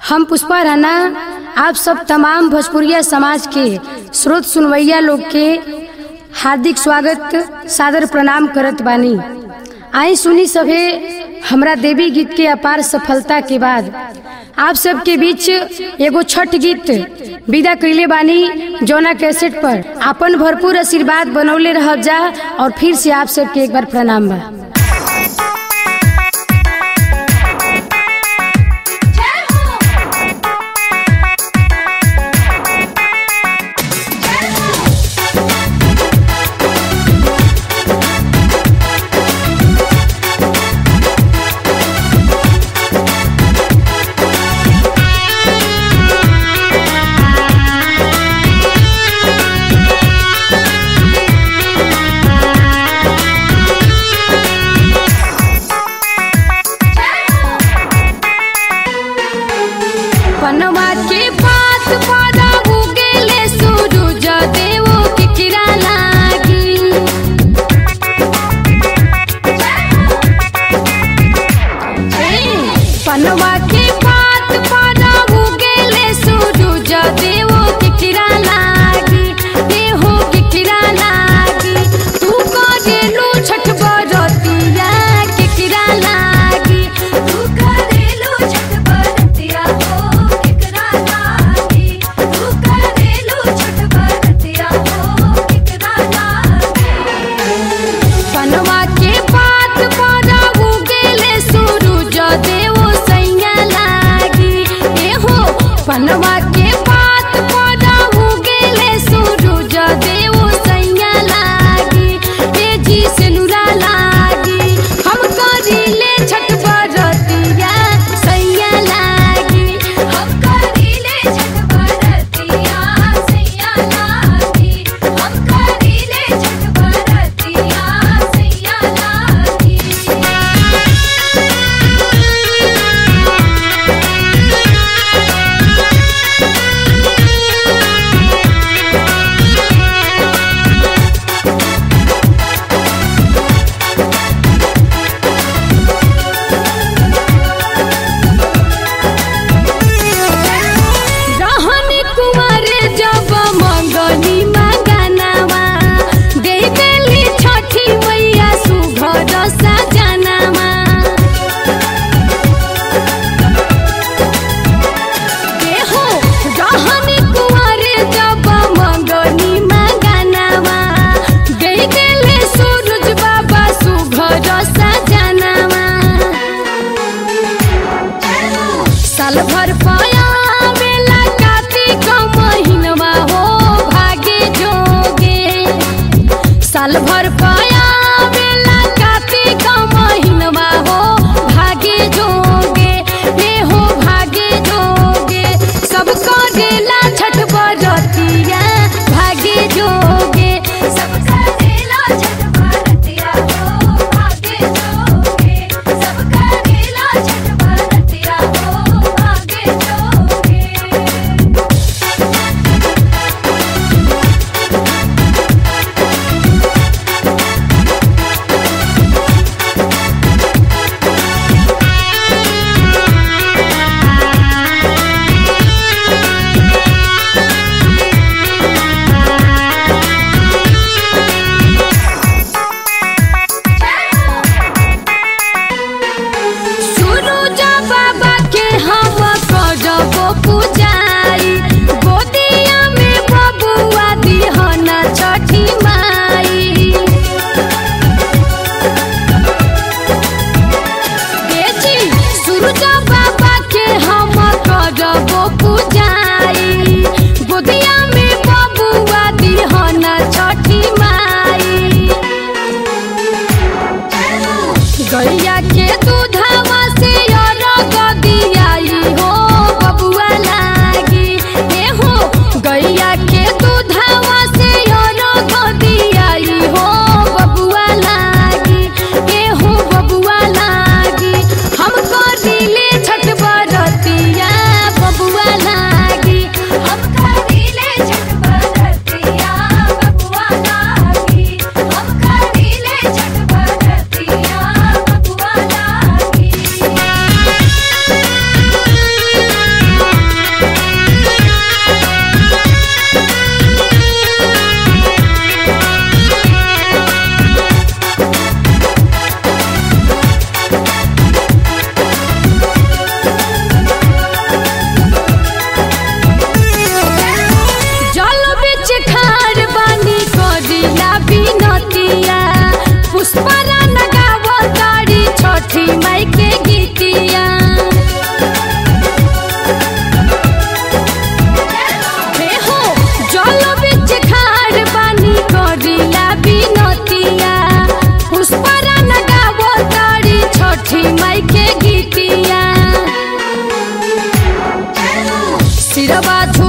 हम पुष्पा राणा आप सब तमाम भोजपुरिया समाज के स्रोत सुनवैया लोग के हार्दिक स्वागत सादर प्रणाम करत बानी। आई सुनी सभे हमरा देवी गीत के अपार सफलता के बाद आप सब के बीच एगो छठ गीत विदा कइले बानी, जौना कैसेट पर अपन भरपूर आशीर्वाद बनौले रह जा। और फिर से आप सब के एक बार प्रणाम बा। पनवा के बात पादा उगेले सूरज देवो के किरा लागी। पनवा के बात पादा उगेले सूरज देवो के किरा लागी। देहो के किरा लागी तू करेलू छठ बरतिया के किरा लागी। तू करेलू छठ बरतिया पनवा के बात पादा उगेले सूरज देवो सैया लागी। एहो पनवा के बात पादा उगेले सूरज देवो सैया लागी। ए जी से नुरा लागी हम करीले छठ बरतिया सैया लागी। हम करीले छठ बरतिया सैया लागी। हम करीले छठ बरतिया सैया लागी। रहनी कुंवर जब मंगनी मंगनवा दे देली छठी मैया सुघर सजनवा। देहो रहनी कुंवर जब मंगनी मंगनवा दे देली सूरज बाबा सुघर सजनवा। साल भर पाया बेला कार्तिक महीनवा हो भागे जोगे। साल भर पाया बेला कार्तिक महीनवा हो भागे जोगे। हे हो भागे जोगे सब करेला छठ बरतिया भागे जोगे। सब करेला छठ बरतिया हो भागे जोगे। सब करेला छठ बरतिया हो भागे जोगे। सिरवा